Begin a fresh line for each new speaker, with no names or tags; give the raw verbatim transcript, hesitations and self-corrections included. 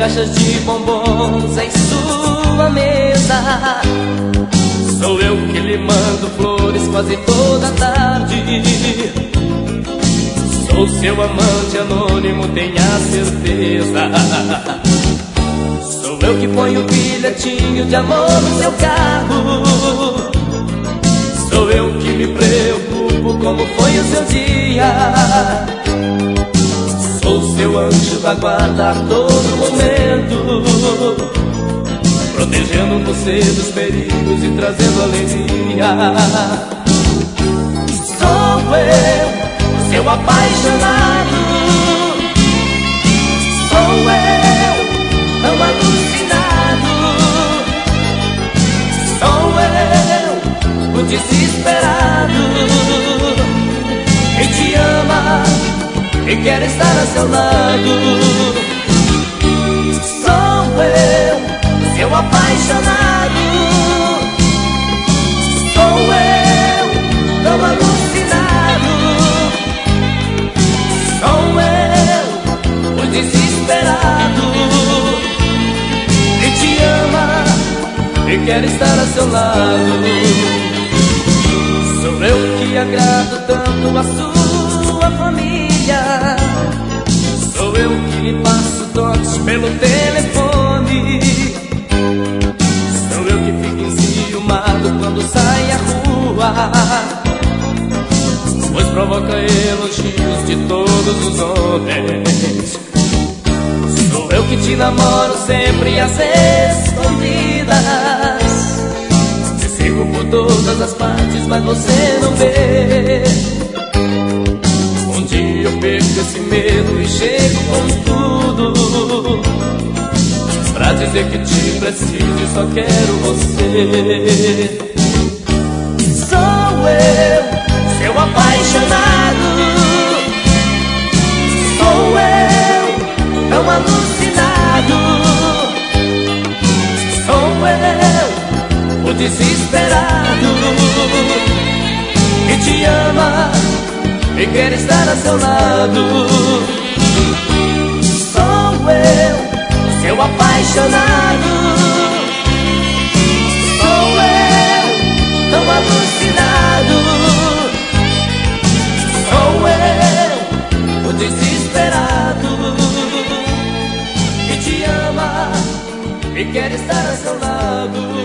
caixas de bombons em sua mesa. Sou eu que lhe mando flores quase toda tarde. Sou seu amante anônimo, tenha certeza. Sou eu que ponho o bilhetinho de amor no seu carro. Sou eu que me preocupo como foi o seu dia. Sou seu anjo da guarda a todo momento, protegendo você dos perigos e trazendo alegria. Sou eu, seu apaixonado. Sou eu, tão alucinado. Sou eu, o desesperado, que te ama e quer estar a seu lado. Sou eu, seu apaixonado. Sou eu, tão alucinado. Sou eu, o desesperado, que te ama e quer estar a seu lado. Sou eu que agrado tanto a sua família. Sou eu que lhe passo toques pelo telefone. Sou eu que fico enciumado quando sai à rua, pois provoca elogios de todos os homens. Sou eu que te namoro sempre às escondidas. Te sigo por todas as partes, mas você não vê. Um dia eu perco esse medo e chego com tudo pra dizer que te preciso e só quero você. Sou eu, seu apaixonado. Sou eu, tão alucinado. Sou eu, o desesperado, que te ama e quer estar a seu lado. Sou eu, seu apaixonado. Sou eu, tão alucinado. Sou eu, o desesperado, que te ama e quer estar a seu lado.